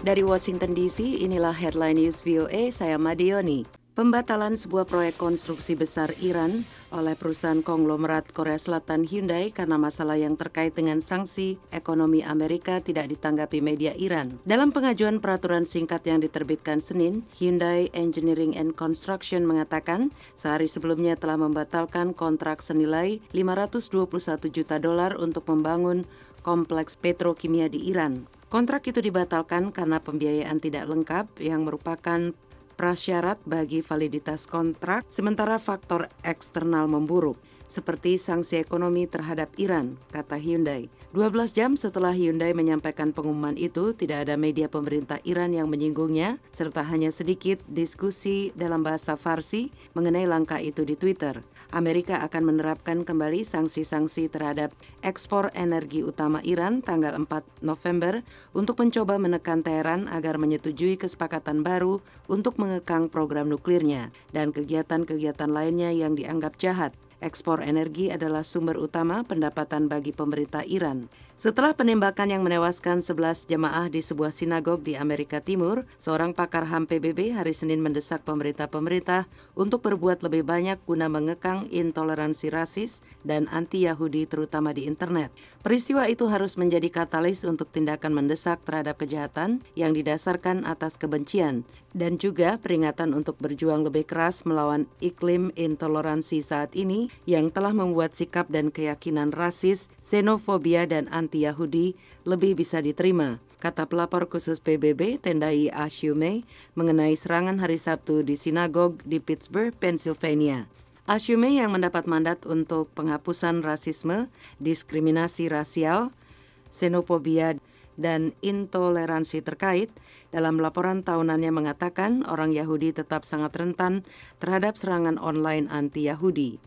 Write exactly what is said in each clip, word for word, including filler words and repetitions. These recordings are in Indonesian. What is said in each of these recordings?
Dari Washington D C, inilah Headline News V O A, saya Madioni. Pembatalan sebuah proyek konstruksi besar Iran oleh perusahaan konglomerat Korea Selatan Hyundai karena masalah yang terkait dengan sanksi ekonomi Amerika tidak ditanggapi media Iran. Dalam pengajuan peraturan singkat yang diterbitkan Senin, Hyundai Engineering and Construction mengatakan sehari sebelumnya telah membatalkan kontrak senilai lima ratus dua puluh satu juta dolar untuk membangun kompleks petrokimia di Iran. Kontrak itu dibatalkan karena pembiayaan tidak lengkap yang merupakan prasyarat bagi validitas kontrak, sementara faktor eksternal memburuk, seperti sanksi ekonomi terhadap Iran, kata Hyundai. dua belas jam setelah Hyundai menyampaikan pengumuman itu, tidak ada media pemerintah Iran yang menyinggungnya, serta hanya sedikit diskusi dalam bahasa Farsi mengenai langkah itu di Twitter. Amerika akan menerapkan kembali sanksi-sanksi terhadap ekspor energi utama Iran tanggal empat November untuk mencoba menekan Teheran agar menyetujui kesepakatan baru untuk mengekang program nuklirnya dan kegiatan-kegiatan lainnya yang dianggap jahat. Ekspor energi adalah sumber utama pendapatan bagi pemerintah Iran. Setelah penembakan yang menewaskan sebelas jemaah di sebuah sinagog di Amerika Timur, seorang pakar H A M P B B hari Senin mendesak pemerintah-pemerintah untuk berbuat lebih banyak guna mengekang intoleransi rasis dan anti-Yahudi terutama di internet. Peristiwa itu harus menjadi katalis untuk tindakan mendesak terhadap kejahatan yang didasarkan atas kebencian dan juga peringatan untuk berjuang lebih keras melawan iklim intoleransi saat ini yang telah membuat sikap dan keyakinan rasis, xenofobia dan anti-Yahudi lebih bisa diterima, kata pelapor khusus P B B Tendai Ashume mengenai serangan hari Sabtu di sinagog di Pittsburgh, Pennsylvania. Ashume yang mendapat mandat untuk penghapusan rasisme, diskriminasi rasial, xenofobia dan intoleransi terkait, dalam laporan tahunannya mengatakan orang Yahudi tetap sangat rentan terhadap serangan online anti-Yahudi.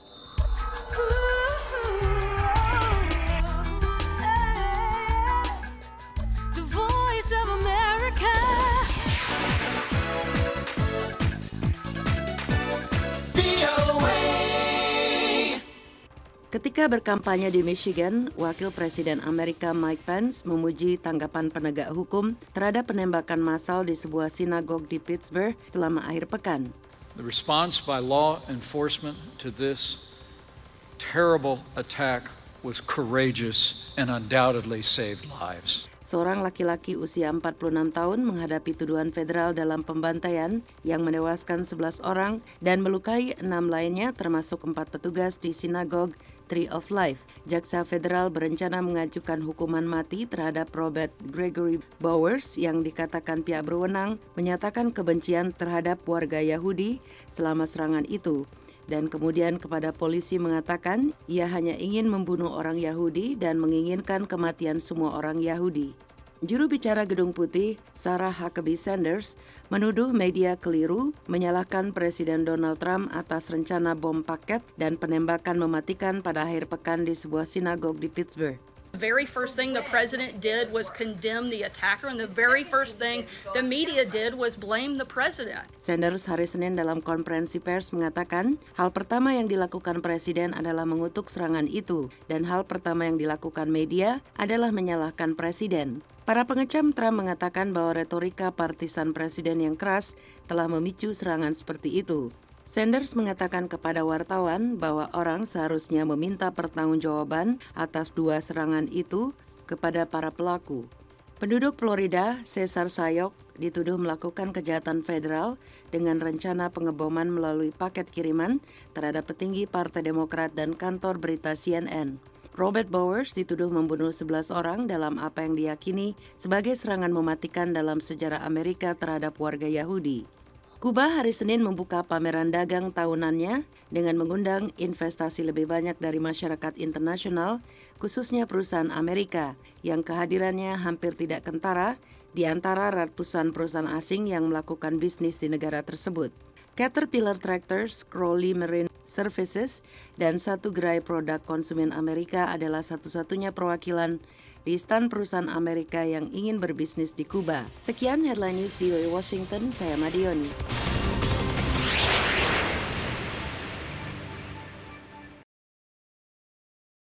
Ketika berkampanye di Michigan, Wakil Presiden Amerika Mike Pence memuji tanggapan penegak hukum terhadap penembakan massal di sebuah sinagog di Pittsburgh selama akhir pekan. The response by law enforcement to this terrible attack was courageous and undoubtedly saved lives. Seorang laki-laki usia empat puluh enam tahun menghadapi tuduhan federal dalam pembantaian yang menewaskan sebelas orang dan melukai enam lainnya termasuk empat petugas di sinagog Tree of Life. Jaksa federal berencana mengajukan hukuman mati terhadap Robert Gregory Bowers yang dikatakan pihak berwenang menyatakan kebencian terhadap warga Yahudi selama serangan itu. Dan kemudian kepada polisi mengatakan ia hanya ingin membunuh orang Yahudi dan menginginkan kematian semua orang Yahudi. Juru bicara Gedung Putih, Sarah Huckabee Sanders, menuduh media keliru menyalahkan Presiden Donald Trump atas rencana bom paket dan penembakan mematikan pada akhir pekan di sebuah sinagog di Pittsburgh. The very first thing the president did was condemn the attacker, and the very first thing the media did was blame the president. Sanders hari Senin dalam konferensi pers mengatakan, hal pertama yang dilakukan presiden adalah mengutuk serangan itu, dan hal pertama yang dilakukan media adalah menyalahkan presiden. Para pengecam Trump mengatakan bahwa retorika partisan presiden yang keras telah memicu serangan seperti itu. Sanders mengatakan kepada wartawan bahwa orang seharusnya meminta pertanggungjawaban atas dua serangan itu kepada para pelaku. Penduduk Florida, Cesar Sayok, dituduh melakukan kejahatan federal dengan rencana pengeboman melalui paket kiriman terhadap petinggi Partai Demokrat dan kantor berita C N N. Robert Bowers dituduh membunuh sebelas orang dalam apa yang diyakini sebagai serangan mematikan dalam sejarah Amerika terhadap warga Yahudi. Kuba hari Senin membuka pameran dagang tahunannya dengan mengundang investasi lebih banyak dari masyarakat internasional, khususnya perusahaan Amerika, yang kehadirannya hampir tidak kentara di antara ratusan perusahaan asing yang melakukan bisnis di negara tersebut. Caterpillar Tractors, Crowley Marine Services, dan satu gerai produk konsumen Amerika adalah satu-satunya perwakilan di stand perusahaan Amerika yang ingin berbisnis di Kuba. Sekian Headline News V O A Washington, saya Madioni.